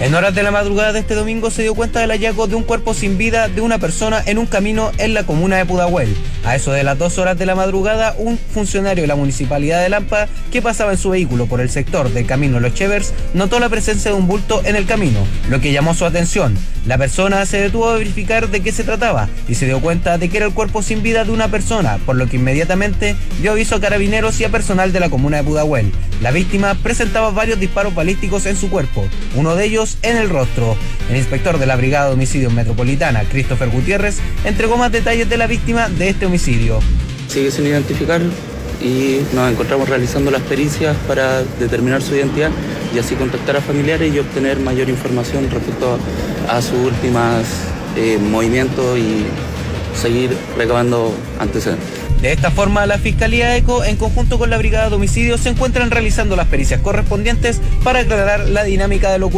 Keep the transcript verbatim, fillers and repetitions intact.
En horas de la madrugada de este domingo se dio cuenta del hallazgo de un cuerpo sin vida de una persona en un camino en la comuna de Pudahuel. A eso de las dos horas de la madrugada, un funcionario de la municipalidad de Lampa, que pasaba en su vehículo por el sector del camino Los Chevers, notó la presencia de un bulto en el camino, lo que llamó su atención. La persona se detuvo a verificar de qué se trataba y se dio cuenta de que era el cuerpo sin vida de una persona, por lo que inmediatamente dio aviso a carabineros y a personal de la comuna de Pudahuel. La víctima presentaba varios disparos balísticos en su cuerpo, uno de ellos en el rostro. El inspector de la Brigada de Homicidios Metropolitana, Christopher Gutiérrez, entregó más detalles de la víctima de este homicidio. Sigue sin identificar y nos encontramos realizando las pericias para determinar su identidad y así contactar a familiares y obtener mayor información respecto a sus últimos eh, movimientos y seguir recabando antecedentes. De esta forma, la Fiscalía ECO, en conjunto con la Brigada de Homicidios, se encuentran realizando las pericias correspondientes para aclarar la dinámica de lo ocurrido.